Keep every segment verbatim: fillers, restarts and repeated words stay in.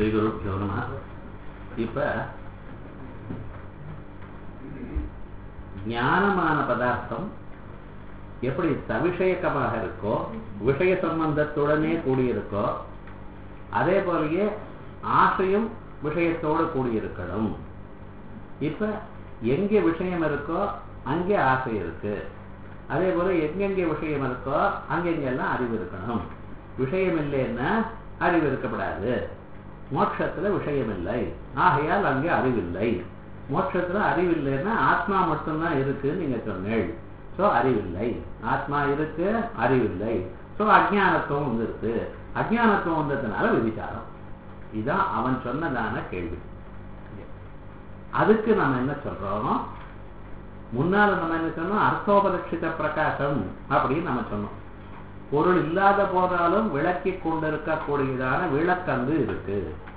ஸ்ரீகுருப்யோ நமः. இப்ப ஞானமான பதார்த்தம் எப்படி சவிஷயக்கமாக இருக்கோ, விஷய சம்பந்தத்துடனே கூடியிருக்கோ, அதே போலயே ஆசையும் விஷயத்தோடு கூடியிருக்கணும். இப்ப எங்கே விஷயம் இருக்கோ அங்கே ஆசை இருக்கு. அதே போல எங்கெங்கே விஷயம் இருக்கோ அங்கெங்கெல்லாம் அறிவு இருக்கணும். விஷயம் இல்லைன்னா அறிவு இருக்கப்படாது. மோட்சத்துல விஷயம் இல்லை, ஆகையால் அங்கே அறிவில்லை. மோட்சத்துல அறிவில்லைன்னா ஆத்மா மட்டும்தான் இருக்குன்னு நீங்க சொன்னீள். சோ அறிவில்லை. ஆத்மா இருக்கு, அறிவில்லை. சோ அஜ்ஞானத்துவம் வந்துருக்கு. அஜ்ஞானத்துவம் வந்ததுனால விதிச்சாரம். இதுதான் அவன் சொன்னதான கேள்வி. அதுக்கு நம்ம என்ன சொல்றோம்? முன்னால நம்ம என்ன சொன்னோம்? அர்த்தோபலட்சித பிரகாசம் அப்படின்னு நம்ம சொன்னோம். பொருள் இல்லாத போதாலும் விளக்கி கொண்டிருக்கக்கூடியதான விளக்கங்கு இருக்கு.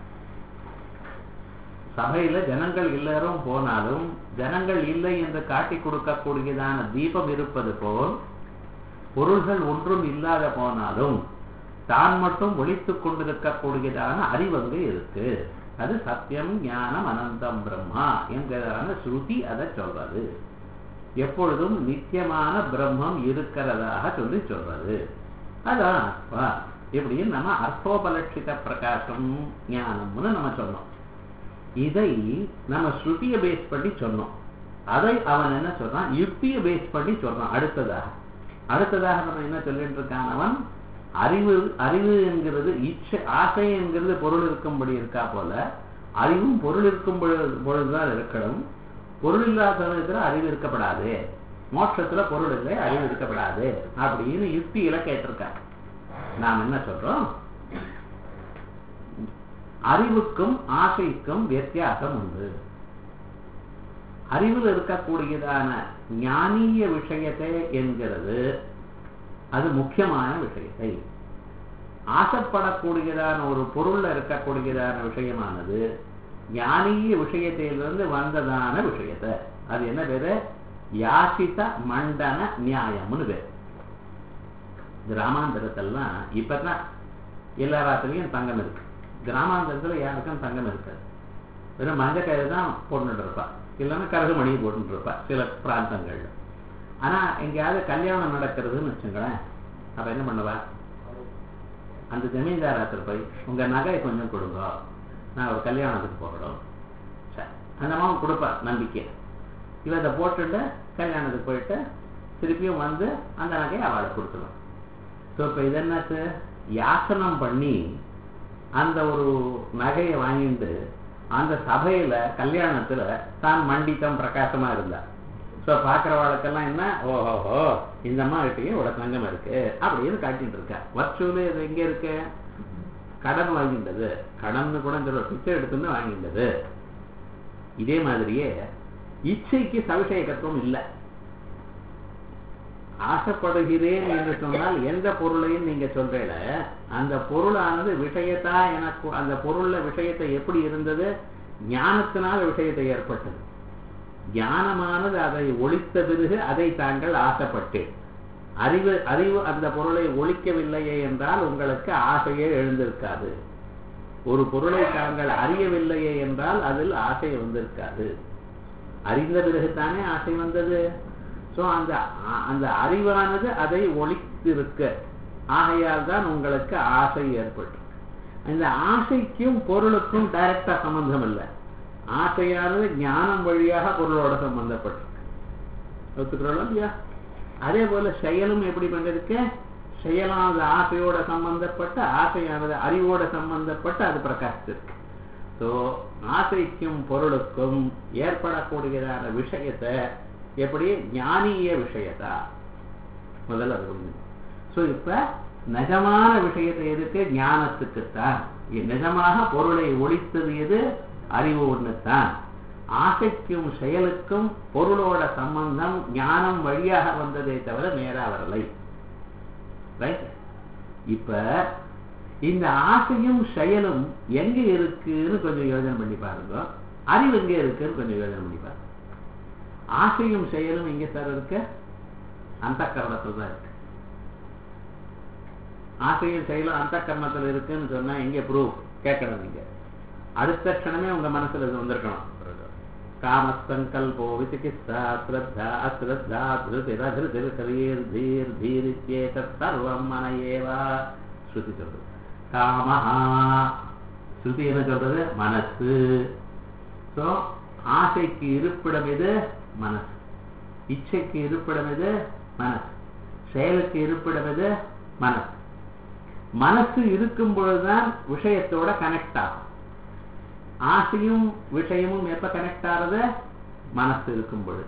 சபையில ஜனங்கள் எல்லாரும் போனாலும் ஜனங்கள் இல்லை என்று காட்டி கொடுக்கக்கூடியதான தீபம் இருப்பது போல் பொருள்கள் ஒன்றும் இல்லாத போனாலும் தான் மட்டும் ஒளித்துக் கொண்டிருக்கக்கூடியதான அறிவங்கு இருக்கு. அது சத்தியம் ஞானம் அனந்தம் பிரம்மா என்கிறதான ஸ்ருதி அதை சொல்றது. எப்பொழுதும் நித்தியமான பிரம்மம் இருக்கிறதாக சொல்லி சொல்றது. அதான் ஆத்மா. இப்படின்னு நம்ம அர்த்தோபலட்சித பிரகாசம் ஞானம்னு நம்ம சொன்னோம். இதை நம்ம ஸ்ருதியை பேஸ் பண்ணி சொன்னோம். அதை அவன் என்ன சொல்றான்? யுக்தியை பேஸ் பண்ணி சொல்றான். அடுத்ததாக அடுத்ததாக நம்ம என்ன சொல்லிட்டு இருக்கான் அவன்? அறிவு அறிவு என்கிறது இச்சை, ஆசை என்கிறது பொருள் இருக்கும்படி இருக்கா போல அறிவும் பொருள் இருக்கும் பொழுதுதான் இருக்கணும். பொருள் இல்லாத சமயத்துல அறிவு இருக்கப்படாது. மோட்சத்துல பொருள் இல்லை, அறிவு இருக்கப்படாது அப்படின்னு யுக்தியில கேட்டிருக்காங்க. நாம் என்ன சொல்றோம்? அறிவுக்கும் ஆசைக்கும் வித்தியாசம் உண்டு. அறிவில் இருக்கக்கூடியதான ஞானீய விஷயத்தை என்கிறது அது முக்கியமான விஷயத்தை. ஆசைப்படக்கூடியதான ஒரு பொருள்ல இருக்கக்கூடியதான விஷயமானது ஞானீய விஷயத்திலிருந்து வந்ததான விஷயத்தை. அது என்ன பேரு? யாசித மண்டன நியாயம்னு பேரு. கிராமாந்தரத்தெல்லாம் இப்பதான் எல்லா ராத்திரியும் தங்கம் இருக்கு. கிராமாந்தரத்துல யாருக்கும் தங்கம் இருக்காது. வெறும் மஞ்சள் கயிறு தான் போட்டுட்டு இருப்பா, இல்லைன்னா கரகு மணியை போட்டுட்டு இருப்பா சில பிராந்தங்கள்ல. ஆனா எங்கேயாவது கல்யாணம் நடக்கிறதுன்னு வச்சுங்களேன், அப்ப என்ன பண்ணுவா? அந்த ஜமீன்தாரத்தில் போய் உங்க நகையை கொஞ்சம் கொடுங்க, நான் ஒரு கல்யாணத்துக்கு போகணும். சரி, அந்த மாதிரி கொடுப்பா நம்பிக்கை. இவ அதை போட்டுட்டு கல்யாணத்துக்கு போயிட்டு திருப்பியும் வந்து அந்த நகையை அவளை கொடுத்துருவான். ஸோ இப்போ இது என்னச்சு? யாசனம் பண்ணி அந்த ஒரு நகையை வாங்கிட்டு அந்த சபையில கல்யாணத்துல தான் மண்டித்தம் பிரகாசமா இருந்தா. ஸோ பார்க்குறவாளுக்கெல்லாம் என்ன, ஓஹோஹோ இந்த மாதிரிட்டையும் ஒரு தங்கம் இருக்கு அப்படின்னு காட்டிட்டு இருக்கா. வர்ச்சுவலி இது எங்க இருக்கு? கடன் வாங்கின்றது. கடன் கூட இந்த பிச்சை எடுத்துன்னு வாங்கின்றது. இதே மாதிரியே இச்சைக்கு சவிஷயகத்துவம் இல்லை. ஆசைப்படுகிறேன் என்று சொன்னால் எந்த பொருளையும் நீங்க சொல்றீல, அந்த பொருளானது விஷயத்தா எனக்கு அந்த பொருள்ல விஷயத்தை எப்படி இருந்தது? ஞானத்தினால விஷயத்தை ஏற்பட்டது. ஞானமானது அதை ஒழித்த பிறகு அதை தாங்கள் ஆசைப்பட்டேன். அறிவு அறிவு அந்த பொருளை ஒழிக்கவில்லையே என்றால் உங்களுக்கு ஆசையே எழுந்திருக்காது. ஒரு பொருளை தாங்கள் அறியவில்லையே என்றால் அதில் ஆசை வந்திருக்காது. அறிந்த பிறகுதானே ஆசை வந்தது. ஸோ அந்த அந்த அறிவானது அதை ஒழித்திருக்க, ஆகையால் தான் உங்களுக்கு ஆசை ஏற்பட்டு. இந்த ஆசைக்கும் பொருளுக்கும் டைரக்டா சம்பந்தம் இல்லை. ஆசையானது ஞானம் வழியாக பொருளோட சம்பந்தப்பட்டிருக்கு. ஒத்துக்கிறோம் இல்லையா? அதே போல செயலும் எப்படி பண்ணிருக்கு? செயலானது ஆசையோட சம்பந்தப்பட்ட, ஆசையானது அறிவோட சம்பந்தப்பட்ட அது பிரகாசித்திருக்கு. ஸோ ஆசைக்கும் பொருளுக்கும் ஏற்படக்கூடியதான விஷயத்தை எப்படி? ஞானிய விஷயத்தா முதல்ல அது. ஸோ இப்ப நிஜமான விஷயத்தை எதுக்கு? ஞானத்துக்குத்தான். நிஜமாக பொருளை ஒழித்தது எது? அறிவு ஒண்ணுத்தான். ஆசைக்கும் செயலுக்கும் பொருளோட சம்பந்தம் ஞானம் வழியாக வந்ததே தவிர நேரா வரலை. ரைட்? இப்ப இந்த ஆசையும் செயலும் எங்க இருக்குன்னு கொஞ்சம் யோசனை பண்ணி பாருங்க. அறிவு எங்க இருக்குன்னு கொஞ்சம் யோசனை பண்ணி பாருங்க. ஆசையும் செயலும் எங்க சார் இருக்கு? அந்த கரணத்துல தான் இருக்கு. ஆசையும் செயலும் அந்த கர்மத்தில் இருக்குன்னு சொன்னா எங்க ப்ரூஃப் கேட்கணும்? நீங்க அடுத்த க்ஷணமே உங்க மனசுல இது வந்திருக்கணும். காமசங்கல்போ விசிகித்சா ஸ்ரத்தா அஸ்ரத்தா திருதிரதிர் கரீர் தீர் தீரித்யேதத் சர்வம் மன ஏவா ஸ்ருதி சொல்றது. காமஹா ஸ்ருதி என்ன சொல்றது? மனசு. ஸோ ஆசைக்கு இருப்பிடம் எது? மனசு. இச்சைக்கு இருப்பிடம் எது? மனசு. செயலுக்கு இருப்பிடம் எது? மனசு. மனசு இருக்கும் பொழுதுதான் விஷயத்தோட கனெக்ட் ஆகும். ஆசையும் விஷயமும் எப்ப கனெக்ட் ஆறது? மனசு இருக்கும் பொழுது.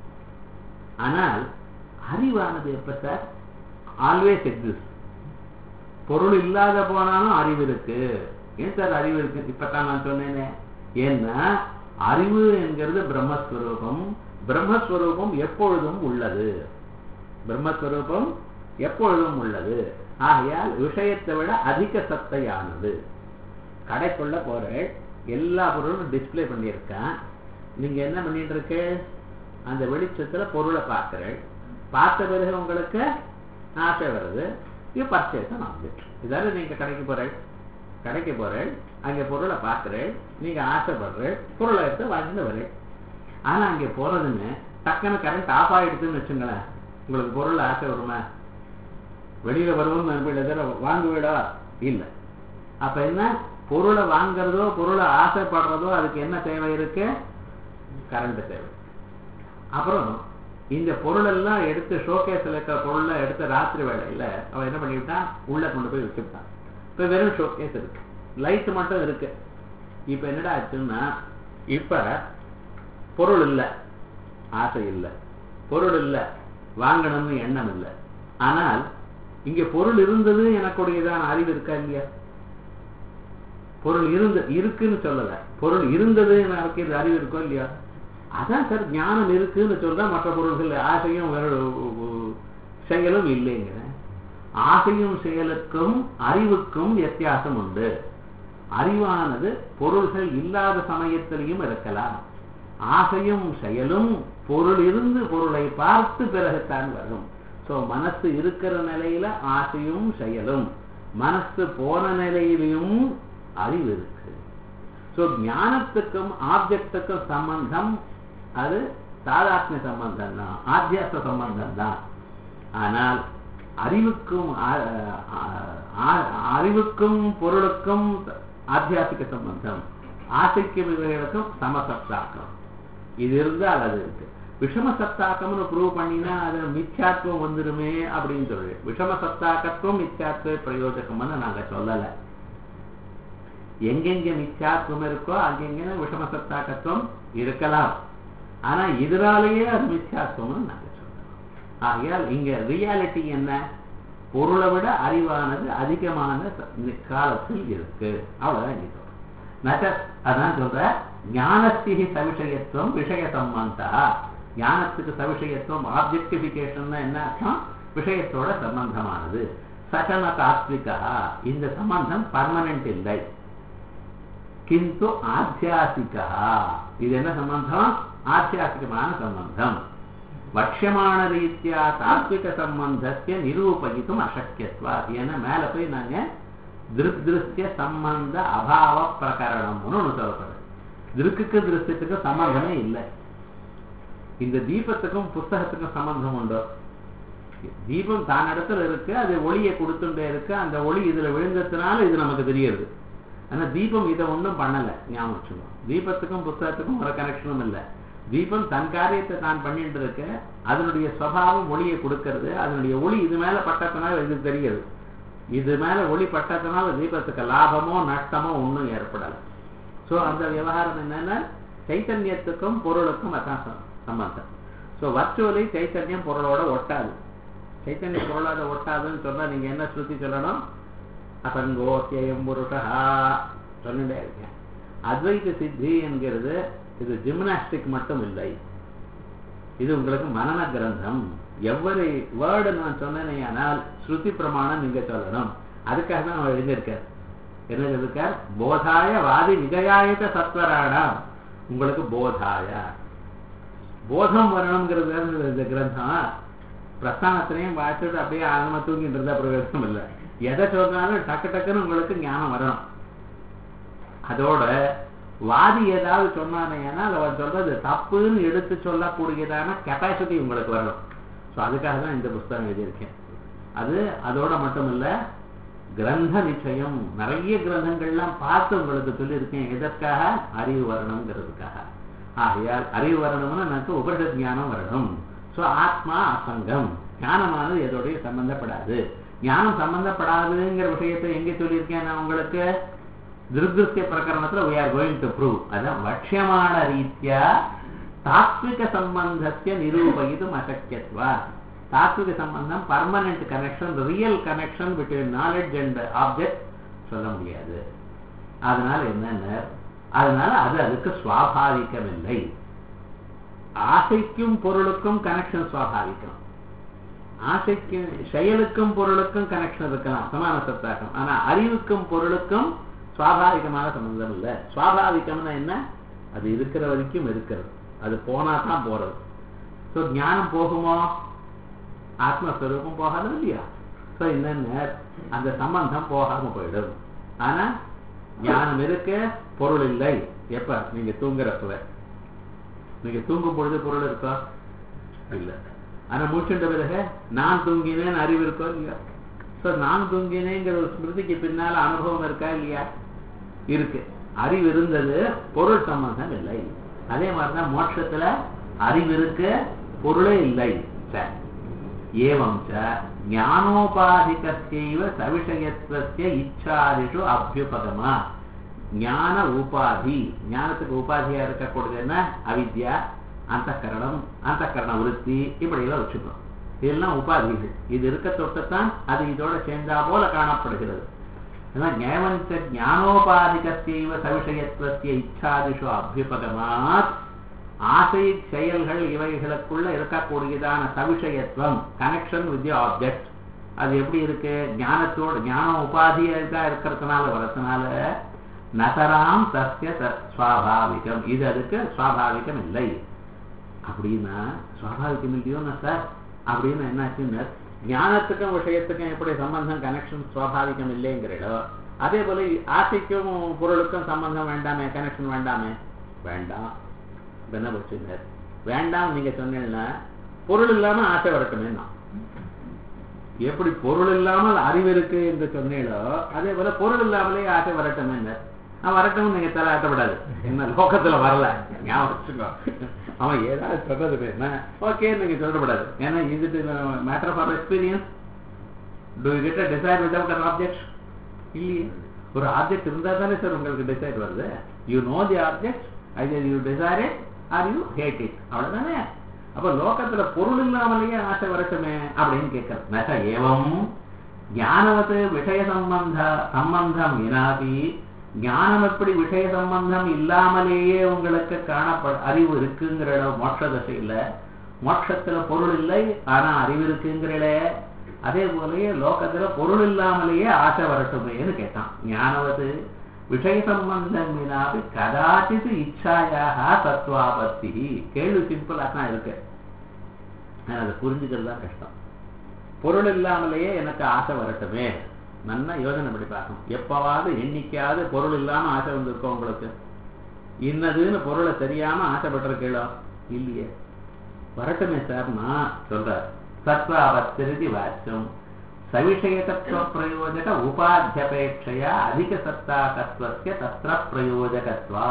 ஆனால் அறிவானது எப்ப சார்? Always exist. பொருள் இல்லாத போனாலும் அறிவு இருக்கு. ஏன் சார் அறிவு இருக்கு? இப்பதான் நான் சொன்னேனே. ஏன்னா அறிவு என்கிறது பிரம்மஸ்வரூபம். பிரம்மஸ்வரூபம் எப்பொழுதும் உள்ளது. பிரம்மஸ்வரூபம் எப்பொழுதும் உள்ளது. ஆகையால் விஷயத்தை விட அதிக சத்தையானது. கடைக்குள்ள போற எல்லா பொருளும் டிஸ்பிளே பண்ணியிருக்கேன். நீங்க என்ன பண்ணிட்டு இருக்கு? அந்த வெளிச்சத்துல பொருளை பார்க்கிறேன். பார்த்த பிறகு உங்களுக்கு ஆசை வருது. இது பர்ச்சேஸ் ஆப்ஜெக்ட். இதால நீங்க கடைக்கு போறேன். கடைக்கு போறேன், அங்க பொருளை பார்க்கிறேன், நீங்க ஆசைப்படுறேன், பொருளை எடுத்து வாங்கிட்டு வரேன். ஆனா அங்க போறதுன்னு டக்குன்னு கரண்ட் ஆஃப் ஆயிடுதுன்னு வச்சுங்களேன், உங்களுக்கு பொருள் ஆசை வருமா? வெளியில வருவோம் வாங்குவீடா? இல்லை. அப்ப என்ன? பொருளை வாங்குறதோ பொருளை ஆசைப்படுறதோ அதுக்கு என்ன தேவை இருக்கு? கரண்ட் தேவை. அப்புறம் இந்த பொருள் எல்லாம் எடுத்து ஷோகேஸ்ல இருக்கிற பொருளை எடுத்து ராத்திரி வேலையில அவன் என்ன பண்ணிவிட்டான்? உள்ள கொண்டு போய் வச்சுட்டான். இப்ப வெறும் ஷோகேஸ் இருக்கு, லைட் மட்டும் இருக்கு. இப்ப என்னடா ஆச்சுன்னா, இப்ப பொருள் இல்லை, ஆசை இல்லை, பொருள் இல்லை, வாங்கணும்னு எண்ணம் இல்லை. ஆனால் இங்க பொருள் இருந்தது எனக்குடையதான் அறிவு இருக்கா இல்லையா? பொருள் இருந்து இருக்குன்னு சொல்லல, பொருள் இருந்தது எனக்கு அறிவு இருக்கோ இல்லையா? அதான் சார் ஞானம் இருக்குன்னு சொல்ற. மற்ற பொருள்கள் ஆசையும் செயலும் இல்லைங்கிற. ஆசையும் செயலுக்கும் அறிவுக்கும் வித்தியாசம் உண்டு. அறிவானது பொருள்கள் இல்லாத சமயத்திலையும் இருக்கலாம். ஆசையும் செயலும் பொருள் இருந்து பொருளை பார்த்து பிறகுத்தான் வரும். சோ மனசு இருக்கிற நிலையில ஆசையும் செயலும், மனசு போன நிலையிலும் அறிவு இருக்கு. சோ ஞானத்துக்கும் ஆப்ஜெக்டுக்கும் சம்பந்தம் அது தாதாத்மிய சம்பந்தம் தான், ஆத்தியாச சம்பந்தம் தான். ஆனால் அறிவுக்கும் அறிவுக்கும் பொருளுக்கும் ஆத்தியாசிக சம்பந்தம், ஆசைக்கும் இவைகளுக்கும் சமசப்தாக்கம். இது இருந்தால் அது இருக்கு. விஷம சப்தாக்கம்னு ப்ரூவ் பண்ணினா அது மித்யாத்வம் வந்துருமே அப்படின்னு சொல்லு. விஷம சப்தாக்கத்துவம் மித்யாத்வ பிரயோஜகம்னு நாங்க சொல்லல. எங்கெங்க மித்யாத்வம் இருக்கோ அங்கெங்க விஷம சப்தாக்கத்துவம் இருக்கலாம். ஆனா இதனாலேயே அது மித்யாத்வம்னு நாங்க சொல்லலாம். ஆகையால் இங்க ரியாலிட்டி என்ன? பொருளை விட அறிவானது அதிகமான காலத்தில் இருக்கு. அவ்வளவுதான் இங்க சொல்றோம். நச்ச அதான் சொல்ற ஞானஸ்திகி சவிஷயத்துவம் விஷய சம்பந்தா. ஞானத்துக்கு சவிஷயத்துவம் ஆப்ஜெக்டிபிகேஷன் என்ன அர்த்தம்? விஷயத்தோட சம்பந்தமானது. சகன தாத்விகா, இந்த சம்பந்தம் பர்மனன்ட் இல்லை. கிந்து ஆத்தியாசிகா, இது என்ன சம்பந்தம்? ஆத்தியாசிகமான சம்பந்தம். வட்சியமான ரீதியா தாத்விக சம்பந்தத்தை நிரூபகித்தும் அசக்கியத்வா. ஏன்னா மேல போய் நாங்க திருஷ்ய சம்பந்த அபாவ பிரகரணம்னு ஒண்ணு சொல்லப்படுது. திருக்குக்கு திருஷ்யத்துக்கு சம்பந்தமே இல்லை. இந்த தீபத்துக்கும் புஸ்தகத்துக்கும் சம்பந்தம் உண்டோ? தீபம் தான் இடத்துல இருக்கு, அது ஒளியை கொடுத்துட்டே இருக்கு. அந்த ஒளி இதுல விழுந்ததுனால இது நமக்கு தெரியுது. ஆனா தீபம் இதை ஒன்றும் பண்ணல. ஞாபகம் வச்சுக்கணும், தீபத்துக்கும் புஸ்தகத்துக்கும் ஒரு கனெக்ஷனும் இல்லை. தீபம் தன் காரியத்தை தான் பண்ணிட்டு இருக்கு. அதனுடைய சுபாவம் ஒளியை கொடுக்கறது. அதனுடைய ஒளி இது மேல பட்டத்தினால இது தெரியுது. இது மேல ஒளி பட்டத்தினால தீபத்துக்கு லாபமோ நஷ்டமோ ஒன்றும் ஏற்படல. சோ அந்த விவகாரம் என்னன்னா சைத்தன்யத்துக்கும் பொருளுக்கும் அதான் சம்பந்தம். சோ வர்ச்சுவலி சைத்தன்யம் பொருளோட ஒட்டாது. சைத்தன்ய பொருளோட ஒட்டாதுன்னு சொன்னா நீங்க என்ன ஸ்ருதி சொல்லணும்? அசங்கோத்தியம் புருஷா சொல்லிட்டே இருக்கேன். அத்வைத சித்தி என்கிறது இது ஜிம்னாஸ்டிக் மட்டும் இல்லை, இது உங்களுக்கு மனன கிரந்தம். எவ்வளவு வேர்டு நான் சொன்னேனே ஆனால் ஸ்ருதி பிரமாணம் நீங்க சொல்லணும். அதுக்காக தான் அவர் எழுதியிருக்கார். என்ன எழுதியிருக்கார்? போதாய வாதி விஜயாயத சத்வராணா. உங்களுக்கு போதாய போதம் வரணுங்கிறது இந்த கிரந்தம். பிரஸ்தானத்திலையும் வாசிட்டு அப்படியே ஆனமா தூங்கிட்டு இருந்தா பிரயோஜனம் இல்லை. எதை சொன்னாலும் டக்கு டக்குன்னு உங்களுக்கு ஞானம் வரணும். அதோட வாதி ஏதாவது சொன்னானேன்னா அவன் சொல்றது தப்புன்னு எடுத்து சொல்லக்கூடியதான கெப்பாசிட்டி உங்களுக்கு வரணும். ஸோ அதுக்காக தான் இந்த புஸ்தகம் எழுதியிருக்கேன். அது அதோட மட்டும் இல்லை, கிரந்த நிச்சயம் நிறைய கிரந்தங்கள்லாம் பார்த்து உங்களுக்கு சொல்லியிருக்கேன். எதற்காக? அறிவு வரணுங்கிறதுக்காக. ஆகையால் அறிவு வரணும்னா எனக்கு உபனிஷத் ஞானம் வரணும். ஸோ ஆத்மா அசங்கம், ஞானமானது எதோடைய சம்பந்தப்படாது. ஞானம் சம்பந்தப்படாதுங்கிற விஷயத்தை எங்கே சொல்லியிருக்கேன் நான் உங்களுக்கு? திருஷ்ய பிரகரணத்துல we are going to prove. அதான் வட்சியமான ரீதியா தாத்விக சம்பந்தத்தை நிரூபயிதும் அசக்கியத்வா. தாத்விக சம்பந்தம் permanent connection, real connection between knowledge and object சொல்ல முடியாது. அதனால என்னன்னு, அதனால அது அதுக்கு சுவாபாவிகம் இல்லை. ஆசைக்கும் பொருளுக்கும் கனெக்ஷன் சுவாபாவிகம். ஆசைக்கு செயலுக்கும் பொருளுக்கும் கனெக்ஷன் இருக்கலாம், சமான சத்தாக்கம். ஆனா அறிவுக்கும் பொருளுக்கும் சுவாபாவிகமான சம்பந்தம் இல்லை. சுவாபாவிகம்னா என்ன? அது இருக்கிற வரைக்கும் இருக்கிறது, அது போனா தான் போறது. ஸோ ஞானம் போகுமோ? ஆத்மஸ்வரூபம் போகாது இல்லையா? ஸோ என்னென்ன அந்த சம்பந்தம் போகாம போயிடும். ஆனா ஞானம் இருக்க பொருள் இல்லை. எப்ப? நீங்க தூங்குறப்ப. நீங்க தூங்கும் பொழுது பொருள் இருக்கா? இல்லை. ஆனா மூச்சுண்ட பிறகு நான் தூங்கினேன்னு அறிவு இருக்கோ இல்லையா? ஸோ நான் தூங்கினேங்கிற ஒரு ஸ்மிருதிக்கு பின்னால அனுபவம் இருக்கா இல்லையா? இருக்கு. அறிவு இருந்தது, பொருள் சம்பந்தம் இல்லை. அதே மாதிரிதான் மோட்சத்துல அறிவு இருக்கு, பொருளே இல்லை. ஏவம் ஞானோபாதிகஸ்யைவ சவிஷயத்வஸ்ய இச்சாதிஷு அபியுபகமா. ஞான உபாதி, ஞானத்துக்கு உபாதியா இருக்கக்கூடியது என்ன? அவித்யா, அந்தக்கரணம், அந்தக்கரண விருத்தி, இப்படி எல்லாம் வச்சுக்கணும். இதெல்லாம் உபாதிகள். இது இருக்க தொட்டுத்தான் அது இதோட சேர்ந்தா போல காணப்படுகிறது. ஞானோபாதிகஸ்யைவ சவிஷயத்வஸ்ய இச்சாதிஷு அபியுபகமாத். ஆசை செயல்கள் இவைகளுக்குள்ள இருக்கக்கூடியதான சவிஷயத்துவம், கனெக்ஷன் வித் தி ஆப்ஜெக்ட், அது எப்படி இருக்கு? ஞானத்தோட ஞானம் உபாதியா இருக்கிறதுனால வரதுனால நசராம் தஸ்ய சுவாபாவிகம், இது அதுக்கு சுவாபாவிகம் இல்லை. அப்படின்னா சுவாபாவிகம் இல்லையோன்னா சார் அப்படின்னு என்னாச்சுன்னு, ஞானத்துக்கும் விஷயத்துக்கும் எப்படி சம்பந்தம் கனெக்ஷன் சுவாபாவிகம் இல்லைங்கிறதோ அதே போல ஆசைக்கும் பொருளுக்கும் சம்பந்தம் வேண்டாமே, கனெக்ஷன் வேண்டாமே? வேண்டாம். என்ன பிரச்சனை? வேண்டாம் நீங்க சொன்னீங்கன்னா பொருள் இல்லாம ஆசை வரட்டுமே. நான் எப்படி பொருள் இல்லாமல் அறிவு இருக்கு என்று சொன்னீங்களோ அதே போல பொருள் இல்லாமலே ஆசை வரட்டுமே. நான் வரட்டும் நீங்க தலை ஆட்டப்படாது, என்ன லோகத்துல வரல ஞாபகம். அவன் ஏதாவது சொல்றது என்ன ஓகே நீங்க சொல்லப்படாது. ஏன்னா இது matter of experience. Do you get a desire without an object? இல்லையே. ஒரு ஆப்ஜெக்ட் இருந்தா தானே சார் உங்களுக்கு டிசைர் வருது. You know the object, either you desire it or you hate it. அவ்வளவுதானே. அப்ப லோகத்துல பொருள் இல்லாமலேயே ஆசை வரட்டுமே அப்படின்னு கேட்கறது. நச ஏவம் ஞானவத்து விஷய சம்பந்த சம்பந்தம் வினாபி. ஞானம் எப்படி விஷய சம்பந்தம் இல்லாமலேயே உங்களுக்கு காணப்பட அறிவு இருக்குங்கிற மோட்ச தசையில, மோட்சத்துல பொருள் இல்லை ஆனா அறிவு இருக்குங்கிற, அதே போலயே லோகத்துல பொருள் இல்லாமலேயே ஆசை வரட்டுமேன்னு கேட்டான். ஞானவது விஷய சம்பந்தம் வினாபி கதாச்சித் இச்சாயாக தத்துவாபத்தி. கேள்வி சிம்பிளா தான் இருக்கு, அதை புரிஞ்சுக்கிறதா கஷ்டம். பொருள் இல்லாமலேயே எனக்கு ஆசை வரட்டுமே, நல்லா யோசனை படி பார்க்கணும். எப்பவாவது எண்ணிக்கையாவது பொருள் இல்லாம ஆசை வந்திருக்கோம் உங்களுக்கு? இன்னதுன்னு பொருளை தெரியாம ஆசைப்பட்டிருக்கீங்களோ? இல்லையே. வரட்டுமே சார் நான் சொல்றார். தத்வாபத்திருதி வாச்சும் சவிஷயதத்துவ பிரயோஜக உபாத்தியபேட்சையா அதிக சத்தாகத்வஸ்ய தத்ர பிரயோஜகத்வா.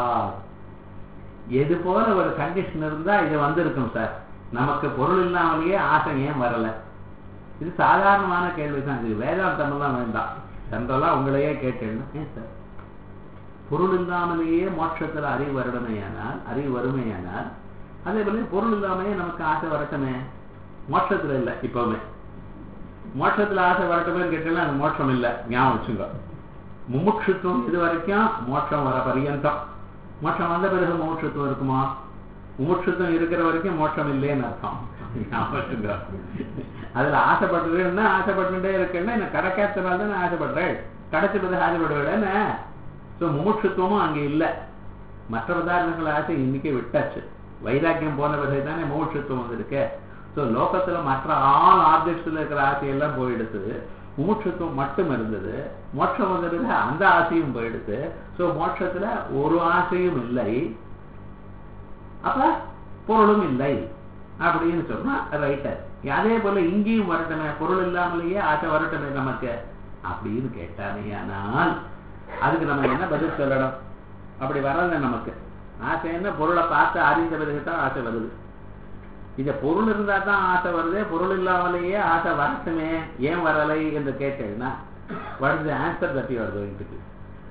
எது போல ஒரு கண்டிஷன் இருந்தா இது வந்திருக்கும் சார். நமக்கு பொருள் இல்லாமலேயே ஆசை ஏன் வரல? இது சாதாரணமான கேள்விதான். இது வேதாந்தமெல்லாம் வேண்டாம், ஜெனரலா உங்களையே கேட்டேன்னு. ஏன் சார் பொருள் இல்லாமலேயே மோட்சத்துல அறிவு வரணுமையானால், அறிவு வறுமையானால், அதே போல பொருள் இல்லாமலே நமக்கு ஆசை வரட்டுமே. மோட்சத்துல இல்லை. இப்பவுமே மோட்சத்துல ஆசை வரட்டுமே கேட்டா அது மோட்சம் இல்லை, ஞாபகம் வச்சுங்க. முமுட்சுத்துவம் இது வரைக்கும் மோட்சம் வர பரியந்தம். மோட்சம் வந்த பிறகு முமுட்சுத்துவம் இருக்குமா? முமுட்சுத்துவம் இருக்கிற வரைக்கும் மோட்சம் இல்லைன்னு அர்த்தம். ஞாபகம் வச்சுங்க. அதுல ஆசைப்பட்டுன்னா ஆசைப்பட்டுட்டே இருக்கேன்னா என்ன கிடைக்காதனால தானே ஆசைப்படுறேன், கிடைச்ச பிறகு ஆசைப்படுவேன்னு. ஸோ முமுட்சுத்துவமும் அங்கே இல்லை. மற்ற பதார்த்தங்கள் ஆசை இன்னைக்கு விட்டாச்சு. வைராக்கியம் போன பிறகு தானே முமுட்சுத்துவம் இருக்கு. ஸோ லோகத்துல மற்ற ஆல் ஆப்ஜெக்ட்ஸ்ல இருக்கிற ஆசையெல்லாம் போயிடுது. முமுட்சுத்துவம் மட்டும் இருந்தது. மோட்சம் வந்தது, அந்த ஆசையும் போயிடுது. சோ மோட்சத்துல ஒரு ஆசையும் இல்லை, அப்ப பொருளும் இல்லை அப்படின்னு சொன்னா ரைட்டர். அதே போல இங்கேயும் வரட்டுமே, பொருள் இல்லாமலேயே ஆசை வரட்டுமே நமக்கு அப்படின்னு கேட்டானே. ஆனால் அதுக்கு நம்ம என்ன பதில் சொல்லணும்? அப்படி வரல நமக்கு. ஆசை என்ன? பொருளை பார்த்து அறிந்த பிறகுதான் ஆசை வருது. இந்த பொருள் இருந்தா தான் ஆசை வருது, பொருள் இல்லாமலேயே ஆசை வரட்டுமே, ஏன் வரலை என்று கேட்டேன்னா what is the answer that you are going to give?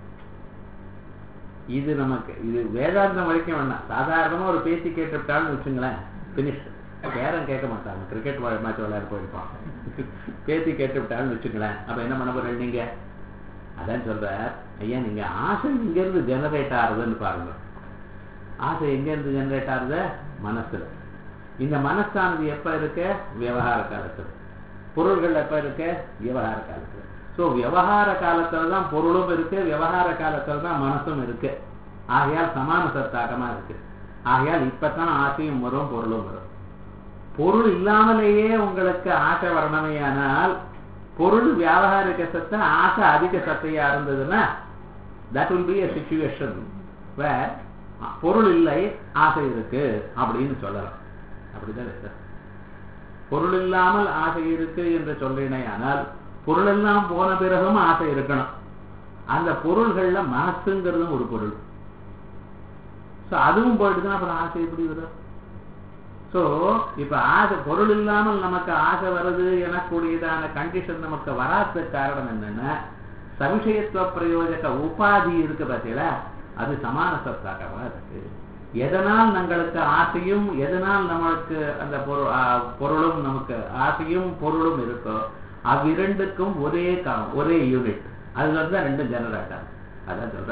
இது நமக்கு இது வேதாந்தம் வரைக்கும் வேணாம். சாதாரணமா ஒரு பேசி கேட்டுவிட்டாலும் வச்சுங்களேன், பினிஷ். பேரம் கேட்க மாட்டாங்க, கிரிக்கெட் மேட்ச் விளையாட போயிருப்பாங்க. பேசி கேட்டு விட்டாலும் வச்சுங்களேன், அப்ப என்ன பண்ண போறீங்க நீங்க? அதான் சொல்ற, ஐயா நீங்க ஆசை எங்க இருந்து ஜெனரேட் ஆகுதுன்னு பாருங்க. ஆசை எங்க இருந்து ஜெனரேட் ஆகுது? மனசுல. இந்த மனசானது எப்ப இருக்கு? விவகார காலத்துல. பொருள்கள் எப்ப இருக்கு? விவகார காலத்துல. சோ விவகார காலத்துலதான் பொருளும் இருக்கு, விவகார காலத்துலதான் மனசும் இருக்கு. ஆகையால் சமான சத்தாகமா இருக்கு. ஆகையால் இப்பதான் ஆசையும் வரும், பொருளும் வரும். பொருள் இல்லாமலேயே உங்களுக்கு ஆசை வரணுமையானால், பொருள் வியாபாரிக சத்தை, ஆசை அதிக சத்தையா இருந்ததுன்னா that will be a situation where பொருள் இல்லை ஆசை இருக்கு அப்படின்னு சொல்லலாம். அப்படிதான் பொருள் இல்லாமல் ஆசை இருக்கு என்று சொல்றேனே. ஆனால் பொருள் எல்லாம் போன பிறகும் ஆசை இருக்கணும். அந்த பொருள்கள்ல மனசுங்கிறதும் ஒரு பொருள். சோ அதுவும் போயிட்டுதான் அப்புறம் ஆசை எப்படி வரும்? சோ இப்ப ஆசை பொருள் இல்லாமல் நமக்கு ஆசை வருது எனக்கூடியதான கண்டிஷன் நமக்கு வராத காரணம் என்னன்னா, சவிஷயத்துவ பிரயோஜக உபாதி இருக்கு பார்த்தீங்களா, அது சமான சத்தாகமா இருக்கு. எதனால் நம்மளுக்கு ஆசையும் எதனால் நமக்கு அந்த பொருளும் நமக்கு ஆசையும் பொருளும் இருக்கோ அவ்விரண்டுக்கும் ஒரே ஒரே யூனிட். அதுதான் ரெண்டும் ஜெனரேட் ஆகும். அதான் சொல்ற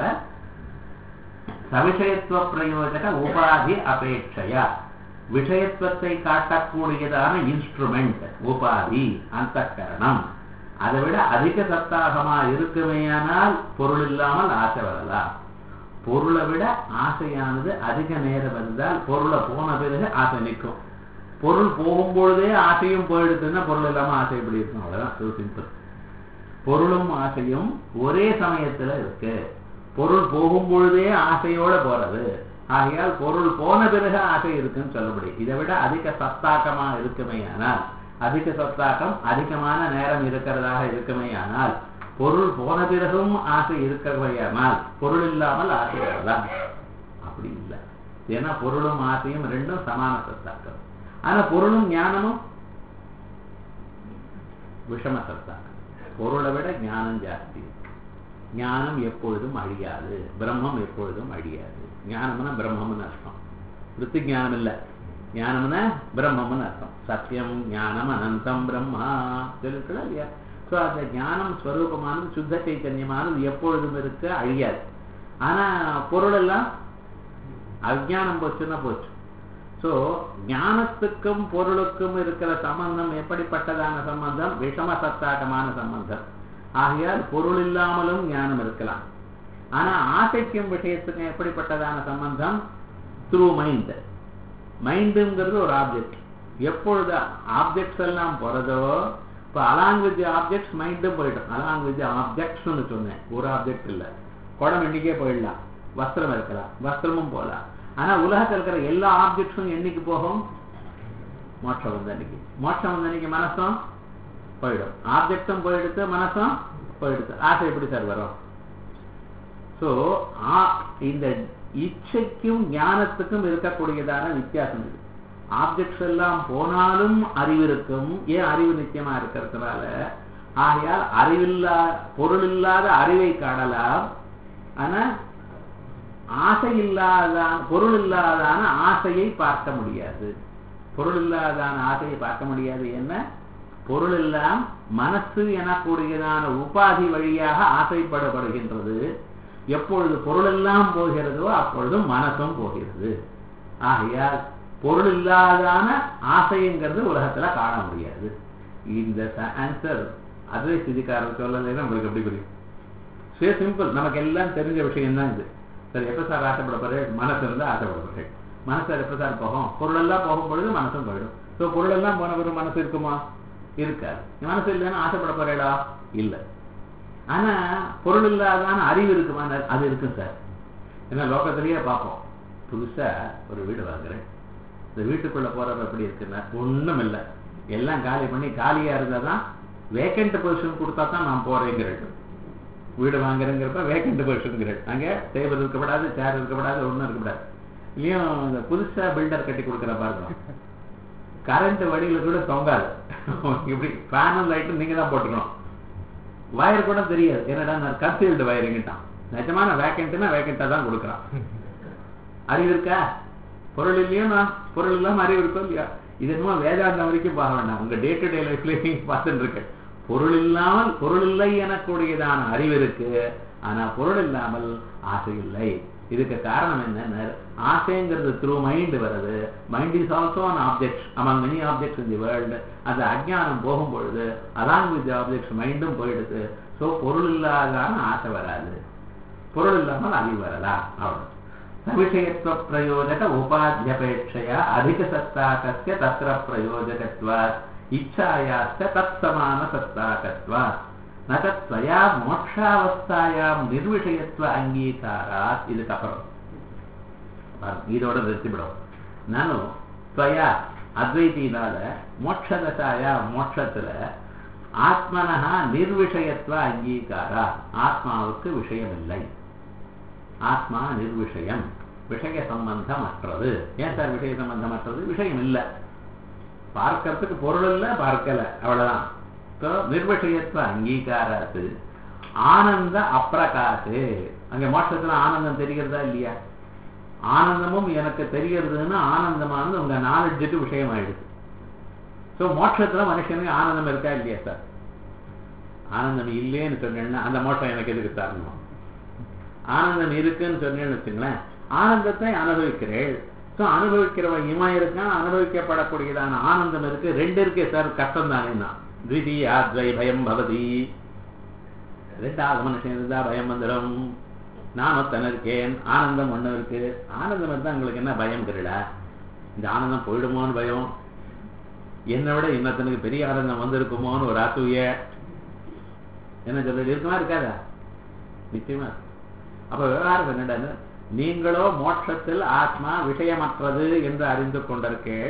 சவிஷயத்துவ பிரயோஜக உபாதி அபேட்சையா, விஷயத்துவத்தை காட்டக்கூடியதான இன்ஸ்ட்ருமெண்ட் உபாதி அந்தக்கரணம் அதை விட அதிக சத்தாகமா இருக்குமேயானால் பொருள் இல்லாமல் ஆசை வரலாம். பொருளை விட ஆசையானது அதிக நேரம் இருந்தால் பொருளை போன பிறகு ஆசை நிற்கும். பொருள் போகும்பொழுதே ஆசையும் போயிடுதுன்னா பொருள் இல்லாம ஆசை எப்படி இருக்கும்? அவ்வளவுதான், சிம்பிள். பொருளும் ஆசையும் ஒரே சமயத்துல இருக்கு. பொருள் போகும் பொழுதே ஆசையோட போறது. ஆகையால் பொருள் போன பிறகு ஆசை இருக்குன்னு சொல்ல முடியும். இதை விட அதிக சத்தாக்கமா இருக்குமே ஆனால், அதிக சத்தாக்கம் அதிகமான நேரம் இருக்கிறதாக இருக்குமே ஆனால், பொருள் போன பிறகும் ஆசை இருக்கிறவையானால் பொருள் இல்லாமல் ஆசை வரலாம். அப்படி இல்லை. ஏன்னா பொருளும் ஆசையும் ரெண்டும் சமான சத்தாக்கம். ஆனா பொருளும் ஞானமும் விஷம சத்தாக்கம். பொருளை விட ஞானம் ஜாஸ்தி. ஞானம் எப்பொழுதும் அழியாது, பிரம்மம் எப்பொழுதும் அழியாது. ஞானம்னா பிரம்மம்னு அர்த்தம், விருத்தி ஞானம் இல்ல. ஞானம்னா பிரம்மம்னு அர்த்தம். சத்தியம் ஞானம் அனந்தம் பிரம்மா சொல்லிருக்கா இல்லையா? ஸோ அந்த ஞானம் ஸ்வரூபமானது சுத்த சைத்தன்யமானது எப்பொழுதும் இருக்கு, அழியாது. ஆனா பொருள் எல்லாம் அஜ்ஞானம் போச்சுன்னா போச்சு. ஸோ ஞானத்துக்கும் பொருளுக்கும் இருக்கிற சம்பந்தம் எப்படிப்பட்டதான சம்பந்தம்? விஷம சத்தாகமான சம்பந்தம். ஆகையால் பொருள் இல்லாமலும் ஞானம் இருக்கலாம். ஆனா ஆசைக்கும் விஷயத்துக்கும் எப்படிப்பட்டதான சம்பந்தம்? Through mind. மைண்டுங்கிறது ஒரு ஆப்ஜெக்ட். எப்பொழுது ஆப்ஜெக்ட்ஸ் எல்லாம் போறதோ, இப்போ அலாங் வித் ஆப்ஜெக்ட்ஸ் மைண்டும் போயிடும். அலாங் வித் ஆப்ஜெக்ட்ஸ்ன்னு சொன்னேன், ஒரு ஆப்ஜெக்ட் இல்லை. குடம் எண்ணிக்கே போயிடலாம், வஸ்திரம் இருக்கலாம், வஸ்திரமும் போகலாம். ஆனா உலகத்தில் இருக்கிற எல்லா ஆப்ஜெக்ட்ஸும் என்னைக்கு போகும்? மோட்சம் வந்த அன்னைக்கு. மோட்சம் வந்த அன்னைக்கு மனசும் போயிடும், ஆப்ஜெக்டும் போயிடுத்து, மனசும் போயிடுத்து. ஆசை எப்படி சார் வரும்? ஸோ இந்த இச்சைக்கும் ஞானத்துக்கும் இருக்கக்கூடியதான வித்தியாசம் இது. ஆப்ஜெக்ட்ஸ் எல்லாம் போனாலும் அறிவு இருக்கும். ஏன்? அறிவு நிச்சயமா இருக்கிறதுனால. ஆகையால் அறிவில்லா பொருள் இல்லாத அறிவை காணலாம். ஆனா ஆசை இல்லாதான் பொருள் இல்லாதான ஆசையை பார்க்க முடியாது. பொருள் இல்லாதான ஆசையை பார்க்க முடியாது. என்ன? பொருள் எல்லாம் மனசு எனக்கூடியதான உபாதி வழியாக ஆசைப்படப்படுகின்றது. எப்பொழுது பொருள் எல்லாம் போகிறதோ அப்பொழுதும் மனசும் போகிறது. ஆகையால் பொருள் இல்லாதான ஆசைங்கிறது உலகத்துல காண முடியாது. இந்த ஆன்சர் அதுவே சிதிக்காரர் சொல்லலைன்னா உங்களுக்கு எப்படி புரியும்? Say simple. நமக்கு எல்லாம் தெரிஞ்ச விஷயம் தான் இது. சரி, எப்ப சார் ஆசைப்படப்படுற? மனசு இருந்து ஆசைப்படப்படுற. மனசு எப்ப சார் போகும்? பொருள் எல்லாம் போகும் பொழுது மனசும் போயிடும். ஸோ பொருள் எல்லாம் போன பிறகு மனசு இருக்குமா? இருக்காது. மனசு இல்லைன்னா ஆசைப்பட போறேடா இல்லை. ஆனா பொருள் இல்லாதான அறிவு இருக்குமா? அது இருக்கு சார். ஏன்னா லோகத்திலேயே பார்ப்போம், புதுசா ஒரு வீடு வாங்குறேன், இந்த வீட்டுக்குள்ள போறப்ப எப்படி இருக்குன்னா ஒண்ணும் இல்லை, எல்லாம் காலி பண்ணி காலியா இருந்தாதான் வேக்கண்ட் பொசிஷன் கொடுத்தா தான் நான் போறேங்கிறேன். வீடு வாங்குறேங்கிறப்ப வேக்கண்ட் பொசிஷன், அங்க டேபிள் இருக்கப்படாது, சேர் இருக்கப்படாது, ஒன்றும் இருக்கக்கூடாது. இல்லையும் இந்த புதுசா பில்டர் கட்டி கொடுக்குற பாருங்க, கரண்ட் வழியில கூட தொங்காது, இப்படி பேனல் லைட்டு நீங்க தான் போட்டுக்கணும், வயர் கூட தெரியாது. என்னடா நான் கன்சீல்டு வயருங்கிட்டான். நிஜமான வேக்கண்ட்னா வேக்கண்டா தான் கொடுக்குறான். அறிவு இருக்கா? பொருள் இல்லையும் நான் பொருள் இல்லாம அறிவு இருக்கோ இல்லையா? இது என்னமோ வேதாந்தம் வரைக்கும் பார்க்க வேண்டாம், உங்க டே டு டே லைஃப்ல நீங்க பார்த்துட்டு இருக்கு. பொருள் இல்லாமல் பொருள் இல்லை எனக்கூடியதான அறிவு இருக்கு, ஆனா பொருள் இல்லாமல் ஆசை இல்லை. இதுக்கு காரணம் என்ன? ஆசைங்கிறது த்ரூ மைண்ட் வருது. Mind is also an object among many objects in the world. அந்த அஜ்ஞானம் போகும் பொழுது along with the objects மைண்டும் போயிடுது. ஸோ பொருள் இல்லாதான ஆசை வராது, பொருள் இல்லாமல் அறிவு வரலாம். அவ்வளவு. சவிஷயத்துவ பிரயோஜக உபாத்தியபேட்சையா அதிக சத்தாக்கஸ்ய தத்ர பிரயோஜகத்வாத் இச்சாயாஸ்த தத் சமான சத்தாக்கத்வாத் ந தத்வயா மோட்சாவஸ்தாயாம் நிர்விஷயத்துவ அங்கீகாராத். இதுக்கப்புறம் இதோட நிறுத்திவிடும். நானும் துவயா அத்வைத்தினால மோட்சதசாயா மோட்சத்துல ஆத்மனஹா நிர்விஷயத்துவ அங்கீகாரா, ஆத்மாவுக்கு விஷயம் இல்லை, ஆத்மா நிர்விஷயம், விஷய சம்பந்தமற்றது. ஏன் சார் விஷய சம்பந்தமற்றது? விஷயம் இல்லை, பார்க்கறதுக்கு பொருள் இல்லை, பார்க்கல, அவ்வளவுதான். நிர்விஷயத்துவ அங்கீகாராத்து ஆனந்த அப்பிரகாசே. அங்க மோட்சத்துல ஆனந்தம் தெரிகிறதா இல்லையா? ஆனந்தமும் எனக்கு தெரிகிறதுன்னு ஆனந்தமானது உங்க நாலெட்ஜுக்கு விஷயம் ஆயிடுது. ஸோ மோட்சத்துல மனுஷனுக்கு ஆனந்தம் இருக்கா இல்லையா சார்? ஆனந்தம் இல்லைன்னு சொன்னேன்னா அந்த மோட்சம் எனக்கு எதுக்கு தரணும்? ஆனந்தம் இருக்குன்னு சொன்னேன்னு வச்சுங்களேன், ஆனந்தத்தை அனுபவிக்கிறேன். ஸோ அனுபவிக்கிறவன் இவன் இருக்கான், அனுபவிக்கப்படக்கூடியதான ஆனந்தம் இருக்கு, ரெண்டு இருக்கே சார், கஷ்டம் தானேன்னா த்விதீயாத்வை பயம் பவதி. ரெண்டாவது மனுஷன் இருந்தா பயம் வந்துடும். நான் ஒத்தன இருக்கேன், ஆனந்தம் ஒண்ணு இருக்கு. ஆனந்தம் இருந்தா உங்களுக்கு என்ன பயம் தெரியல? இந்த ஆனந்தம் போயிடுமோன்னு பயம், என்னை விட இன்னத்தனுக்கு பெரிய ஆனந்தம் வந்திருக்குமோன்னு ஒரு அசூய, என்ன சொல்றது? இருக்குமா இருக்காதா? நிச்சயமா. அப்ப விவகாரம் என்னடான்னு, நீங்களோ மோட்சத்தில் ஆத்மா விஷயமற்றது என்று அறிந்து கொண்டிருக்கேள்.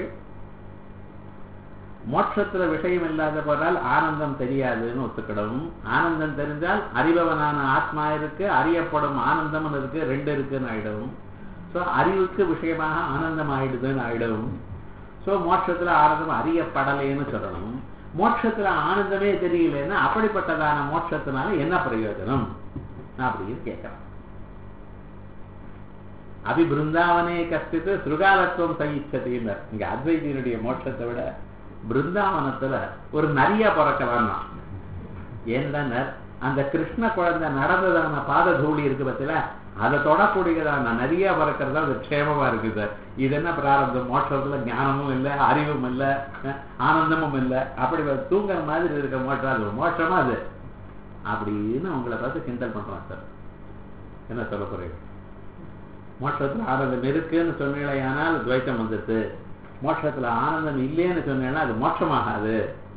மோட்சத்துல விஷயம் இல்லாத போதால் ஆனந்தம் தெரியாதுன்னு ஒத்துக்கிடும். ஆனந்தம் தெரிஞ்சால் அறிபவனான ஆத்மா இருக்கு, அறியப்படும் ஆனந்தம் இருக்கு, ரெண்டு இருக்குன்னு ஆயிடும். ஸோ அறிவுக்கு விஷயமாக ஆனந்தம் ஆயிடுதுன்னு ஆயிடும். ஸோ மோட்சத்துல ஆனந்தம் அறியப்படலைன்னு சொல்லணும். மோட்சத்துல ஆனந்தமே தெரியலன்னா அப்படிப்பட்டதான மோட்சத்தினால என்ன பிரயோஜனம் அப்படின்னு கேட்கலாம். அபி பிருந்தாவனே கஷ்டித்து சுருகாலத்துவம் சகிச்சதின்னார். இங்க அத்வைதியினுடைய மோட்சத்தை விட பிருந்தாவனத்துல ஒரு நிறைய பிறக்கலாம். ஏன்னா அந்த கிருஷ்ண குழந்தை நடந்ததான பாத தூளி இருக்கு பத்தில, அதை தொடக்கூடியதான நிறைய பிறக்கிறதா அது க்ஷேமமா இருக்கு சார். இது என்ன பிராரப்தம்? மோட்சத்துல ஞானமும் இல்லை, அறிவும் இல்லை, ஆனந்தமும் இல்லை, அப்படி தூங்குற மாதிரி இருக்க மோட்சம் அது மோட்சமா அது அப்படின்னு உங்களை பார்த்து கிண்டல் பண்றான் சார். என்ன சொல்ல போறீங்க? மோட்சத்துல ஆனந்தம் இருக்குன்னு சொன்னீங்களேயானால் துவைத்தம் வந்துட்டு, மோட்சத்துல ஆனந்தம் இல்லைன்னு சொன்னேன்னா அது மோட்சமாகாது.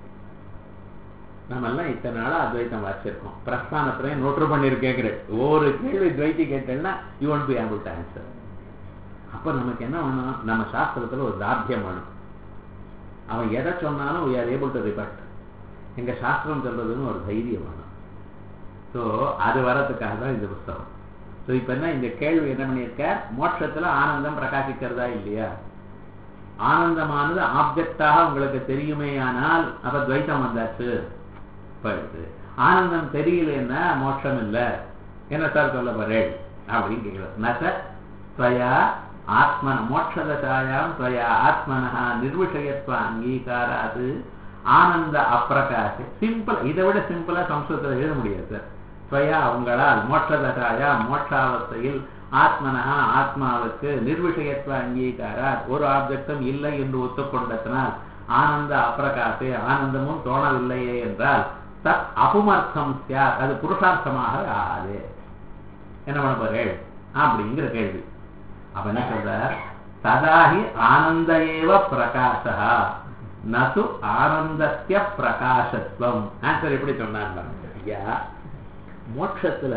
நம்ம எல்லாம் இத்தனை நாளா அத்வைத்தம் வாசிச்சிருக்கோம், பிரஸ்தானத்துல நோட்டு பண்ணிருக்கேன். ஒரு கேள்வி துவைத்தி கேட்டேன்னா you want be able to answer. அப்ப நமக்கு என்ன வேணும்? நம்ம சாஸ்திரத்துல ஒரு தார்த்தியம் வேணும். அவன் எதை சொன்னாலும் we are able to rebut. எங்க சாஸ்திரம் சொல்றதுன்னு ஒரு தைரியம் வேணும். ஸோ அது வரதுக்காக தான் இந்த புஸ்தகம். ஸோ இப்ப என்ன இந்த கேள்வி என்ன பண்ணியிருக்க? மோட்சத்துல ஆனந்தம் பிரகாசிக்கிறதா இல்லையா? ஆனந்தமானது ஆப்ஜெக்டாக உங்களுக்கு தெரியுமே, ஆனால் அப்ப துவைத்தம் வந்தாச்சு போயிடுது. ஆனந்தம் தெரியலன்னா மோட்சம் இல்லை. என்ன சார் சொல்ல போறேன் அப்படின்னு கேட்கலாம். நச ஸ்வயா ஆத்மன மோட்சதசாயாம் ஸ்வயா ஆத்மனஹா நிர்விஷயத்துவ அங்கீகாராது ஆனந்த அப்பிரகாச. சிம்பிள், இதை விட சிம்பிளா சம்ஸ்கிருதத்தில் எழுத முடியாது சார். ஸ்வயா உங்களால் மோட்சதசாயா மோட்சாவஸ்தையில் ஆத்மனஹா ஆத்மாவுக்கு நிர்விஷயத்துவ அங்கீகாரா ஒரு ஆப்ஜெக்டும் இல்லை என்று ஒத்துக்கொண்டதனால் ஆனந்த அப்பிரகாசே ஆனந்தமும் தோணவில்லையே என்றால் தத் அபுமர்த்தம் சார், அது புருஷார்த்தமாக ஆகாது. என்ன பண்ண போறேன் அப்படிங்கிற கேள்வி. அப்ப என்ன சொல்ற? ததாஹி ஆனந்த ஏவ பிரகாசா நசு ஆனந்தஸ்ய பிரகாசத்துவம். ஆன்சர் எப்படி சொன்னார்? ஐயா மோட்சத்துல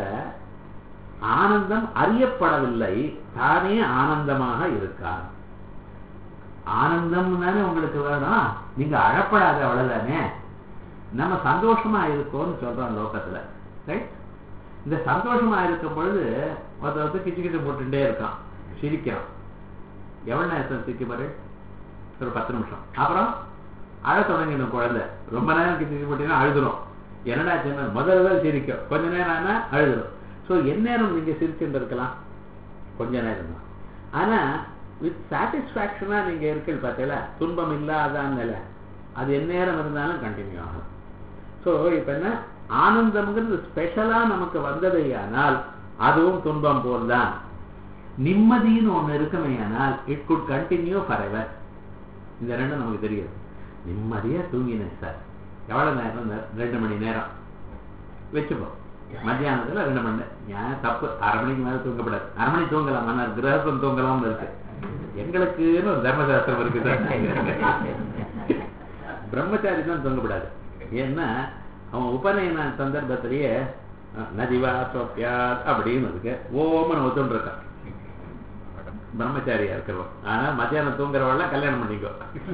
ஆனந்தம் அறியப்படவில்லை, தானே ஆனந்தமாக இருக்கான். ஆனந்தம் தானே உங்களுக்கு வேணும், நீங்க அழப்படாத அவ்வளவுதானே. நம்ம சந்தோஷமா இருக்கோம்னு சொல்றோம் லோகத்துல. ரைட்? இந்த சந்தோஷமா இருக்கும் பொழுது ஒருத்தர் கிச்சு கிச்சு போட்டுட்டே இருக்கான், சிரிக்கிறான். எவ்வளவு நேரத்தில் சிரிக்க பாரு? ஒரு பத்து நிமிஷம். அப்புறம் அழ தொடங்கிடும் குழந்தை. ரொம்ப நேரம் கிச்சு கிச்சு போட்டீங்கன்னா அழுதுரும். என்னடா சின்ன முதல்ல சிரிக்கும், கொஞ்ச நேரம் ஆனா அழுதுரும். ஸோ எந்நேரம் நீங்க சிரிச்சுட்டு இருக்கலாம், கொஞ்ச நேரம் தான். ஆனா வித் சாட்டிஸ்பாக்சனா நீங்க இருக்கு பார்த்தீங்களா, துன்பம் இல்லாதான் நிலை, அது எந்நேரம் இருந்தாலும் கண்டினியூ ஆகும். ஸோ இப்ப என்ன ஆனந்தம்ங்கிறது ஸ்பெஷலா நமக்கு வந்ததை ஆனால் அதுவும் துன்பம் போல்தான். நிம்மதின்னு ஒண்ணு இருக்குமே ஆனால் it could continue forever. இந்த ரெண்டும் நமக்கு தெரியும். நிம்மதியா தூங்கினேன் சார், எவ்வளவு நேரம்? ரெண்டு மணி நேரம் வச்சுப்போம். மத்தியானத்துல ரெண்டு மணி நேரம் ஏன் தப்பு? அரை மணிக்கு மேல தூங்கப்படாது. அரை மணி தூங்கலாம், ஆனால் கிரகத்தும் தூங்கலாம்னு இருக்கு. எங்களுக்குன்னு ஒரு தர்மசாஸ்திரம் இருக்கு சார். பிரம்மச்சாரி தான் தூங்கப்படாது. ஏன்னா அவன் உபநயன சந்தர்ப்பத்திலேயே நதிவா சோப்பியா அப்படின்னு இருக்கு, ஓமன் ஒத்துன்னு இருக்கான் பிரம்மச்சாரியா இருக்கிறவன். ஆனா மத்தியானம் தூங்குறவெல்லாம் கல்யாணம் பண்ணிக்கோ.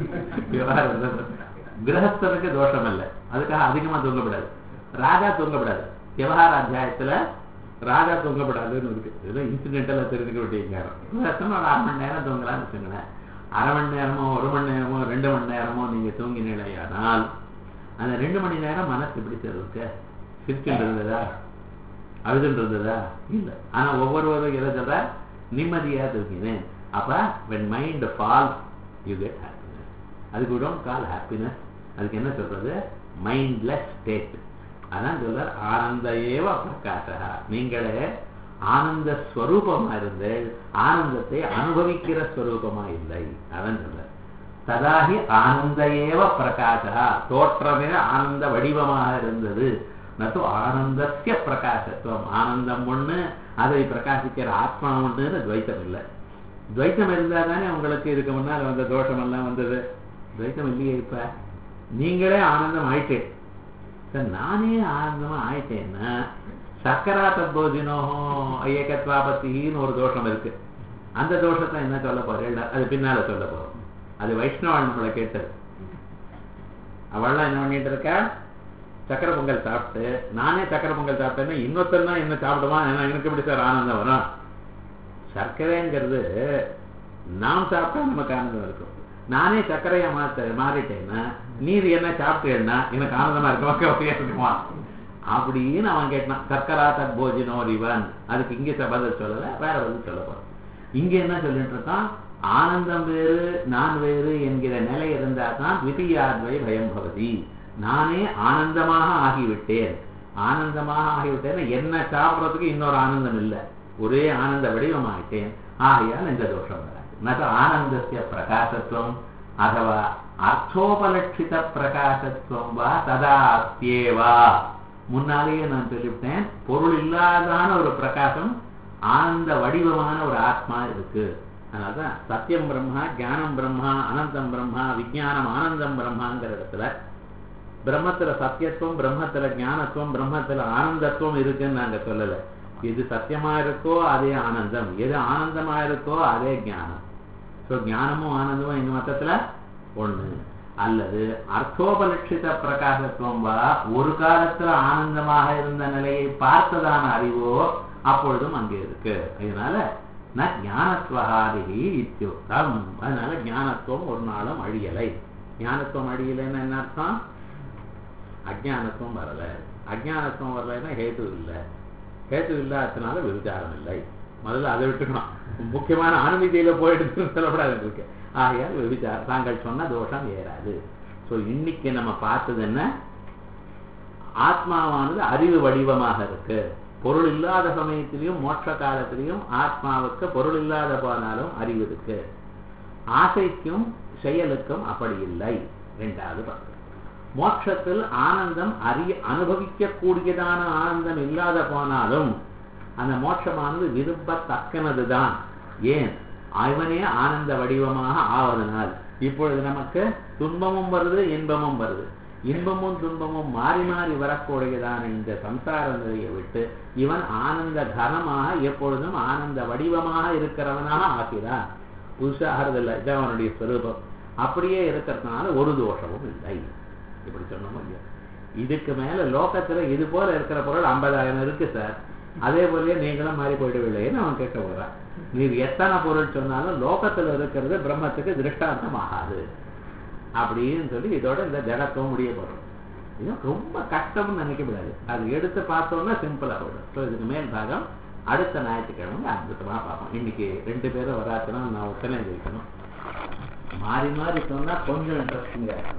விவகாரம் கிரகஸ்தனுக்கு தோஷம் இல்லை, அதுக்காக அதிகமா தூங்கப்படாது. ராஜா தூங்கப்படாது. விவகார அத்தியாயத்துல ராஜா தூங்கப்படாதுன்னு இருக்கு. இதெல்லாம் இன்சிடென்டலா தெரிஞ்சுக்க வேண்டிய கிரகஸ்தன் ஒரு அரை மணி நேரம் தூங்கலாம்னு வச்சுங்களேன். அரை மணி நேரமோ ஒரு மணி நேரமோ ரெண்டு மணி நேரமோ நீங்க தூங்கினீங்களேயானால் அந்த ரெண்டு மணி நேரம் மனசு எப்படி இருக்கு? சிரிச்சுட்டு இருந்ததா, அழுதுட்டு இருந்ததா? இல்லை. ஆனா ஒவ்வொருவரும் எதை சொல்ற? நிம்மதியா தூங்கினேன். அப்ப when mind falls you get happiness. அதுக்கு we don't call happiness. அதுக்கு என்ன சொல்றது? mindless state. அதான் சொல்ற ஆனந்த ஏவ பிரகாசா. நீங்களே ஆனந்த ஸ்வரூபமா இருந்து ஆனந்தத்தை அனுபவிக்கிற ஸ்வரூபமா இல்லை. அதான் சொல்ற ததாகி ஆனந்த ஏவ பிரகாசா. தோற்றமே ஆனந்த வடிவமாக இருந்தது. நது ஆனந்தஸ்ய பிரகாசத்துவம். ஆனந்தம் ஒண்ணு, அதை பிரகாசிக்கிற ஆத்மா ஒண்ணுன்னு துவைத்தம் இல்லை. துவைத்தம் இருந்தா தானே உங்களுக்கு இதுக்கு முன்னால் வந்த தோஷம் எல்லாம் வந்தது. துவைத்தம் இல்லையே. இப்ப நீங்களே ஆனந்தம் ஆயிட்டேன் சார், நானே ஆனந்தமா ஆயிட்டேன்னா சக்கரா தத்போதினோ ஏகத்வாபத்தின்னு ஒரு தோஷம் இருக்கு. அந்த தோஷத்தை என்ன சொல்ல போறேன்? அது பின்னால சொல்ல போறோம். அது வைஷ்ணவன் நம்மளை கேட்டது. அவள்லாம் என்ன பண்ணிட்டு இருக்கா? சக்கரை பொங்கல் சாப்பிட்டு, நானே சக்கரை பொங்கல் சாப்பிட்டேன்னா இன்னொருத்தர் தான் என்ன சாப்பிடுவான், எனக்கு எப்படி சார் ஆனந்தம் வரும்? சர்க்கரைங்கிறது நாம் சாப்பிட்டா நமக்கு ஆனந்தம் இருக்கும். நானே சர்க்கரையா மாத்த மாறிட்டேன்னா நீர் என்ன சாப்பிட்டேன்னா எனக்கு ஆனந்தமா இருக்குமா அப்படின்னு அவன் கேட்டான். சர்க்கரா தத் போஜினோ ரிவன். அதுக்கு இங்கே பதில் சொல்லல, வேற பதில் சொல்ல போறோம். இங்க என்ன சொல்லிட்டு இருக்கான்? ஆனந்தம் வேறு நான் வேறு என்கிற நிலை இருந்தா தான் விதியாத்வை பயம் பவதி. நானே ஆனந்தமாக ஆகிவிட்டேன். ஆனந்தமாக ஆகிவிட்டேன் என்ன சாப்பிட்றதுக்கு இன்னொரு ஆனந்தம் இல்லை, ஒரே ஆனந்த வடிவமாயிட்டேன். ஆகையால் இந்த தோஷம் வராது. நக ஆனந்தஸ்ய பிரகாசத்துவம் அதுவா அர்த்தோபலட்சித பிரகாசத்துவம் வா ததா அஸ்யேவா. முன்னாலேயே நான் சொல்லிவிட்டேன், பொருள் இல்லாதான ஒரு பிரகாசம் ஆனந்த வடிவமான ஒரு ஆத்மா இருக்கு. அதனால்தான் சத்தியம் பிரம்மா, ஞானம் பிரம்மா, அனந்தம் பிரம்மா, விஞ்ஞானம் ஆனந்தம் பிரம்மாங்கிற இடத்துல பிரம்மத்துல சத்தியத்துவம், பிரம்மத்துல ஞானத்துவம், பிரம்மத்துல ஆனந்தத்துவம் இருக்குன்னு நாங்க சொல்லல. எது சத்தியமா இருக்கோ அதே ஆனந்தம், எது ஆனந்தமா இருக்கோ அதே ஞானம். ஸோ ஞானமும் ஆனந்தமும் எங்க மொத்தத்துல ஒண்ணு. அல்லது அர்த்தோபலட்சித பிரகாசத்துவம் வா, ஒரு காலத்துல ஆனந்தமாக இருந்த நிலையை பார்த்ததான அறிவோ அப்பொழுதும் அங்கே இருக்கு. அதனால ந ஞானத்வஹாதிஹி இத்யுக்தம். அதனால ஞானத்துவம் ஒரு நாளும் அழியலை. ஞானத்துவம் அழியலைன்னு என்ன அர்த்தம்? அஜானத்துவம் வரல. அஜானத்துவம் வரலைன்னா ஹேது இல்லை. ஹேது இல்லாததுனால விபச்சாரம் இல்லை. முதல்ல அதை விட்டுக்கணும். முக்கியமான அனுமதியில போயிட்டு சொல்லப்படாது இருக்கு. ஆகையால் விபச்சாரம் தாங்கள் சொன்ன தோஷம் ஏறாது. ஸோ இன்னைக்கு நம்ம பார்த்தது என்ன? ஆத்மாவானது அறிவு வடிவமாக இருக்கு. பொருள் இல்லாத சமயத்திலையும் மோட்ச காலத்திலையும் ஆத்மாவுக்கு பொருள் இல்லாத போனாலும் அறிவு இருக்கு. ஆசைக்கும் செயலுக்கும் அப்படி இல்லை. ரெண்டாவது பக்கம் மோட்சத்தில் ஆனந்தம் அறிய அனுபவிக்க கூடியதான ஆனந்தம் இல்லாத போனாலும் அந்த மோட்சமானது விரும்பத்தக்கனதுதான். ஏன்? அவனே ஆனந்த வடிவமாக ஆவதனால் இப்பொழுது நமக்கு துன்பமும் வருது, இன்பமும் வருது. இன்பமும் துன்பமும் மாறி மாறி வரக்கூடியதான இந்த சம்சார நிலையை விட்டு இவன் ஆனந்த கனமாக எப்பொழுதும் ஆனந்த வடிவமாக இருக்கிறவனாக ஆகிறான். புதுசாகிறதில்லை, இதான் அவனுடைய ஸ்வரூபம். அப்படியே இருக்கிறதுனால ஒரு தோஷமும் இல்லை. இப்படி சொன்னோமோ இல்லையா? இதுக்கு மேல லோகத்துல இது போல இருக்கிற பொருள் ஐம்பதாயிரம் இருக்கு சார், அதே போலயே நீங்களும் மாறி போயிடுவில்லைன்னு அவன் கேட்க போறான். நீர் எத்தனை பொருள் சொன்னாலும் லோகத்துல இருக்கிறது பிரம்மத்துக்கு திருஷ்டாந்தம் ஆகாது அப்படின்னு சொல்லி இதோட இந்த ஜடத்துவம் முடிய போறோம். இது ரொம்ப கஷ்டம்னு நினைக்க முடியாது, அது எடுத்து பார்த்தோம்னா சிம்பிளா போடும். ஸோ இதுக்கு மேல் பாகம் அடுத்த ஞாயிற்றுக்கிழமை அற்புதமா பார்ப்போம். இன்னைக்கு ரெண்டு பேரும் வராச்சுன்னா நான் ஒத்தனை ஜெயிக்கணும். மாறி மாறி சொன்னா கொஞ்சம் இன்ட்ரெஸ்டிங்கா இருக்கும்.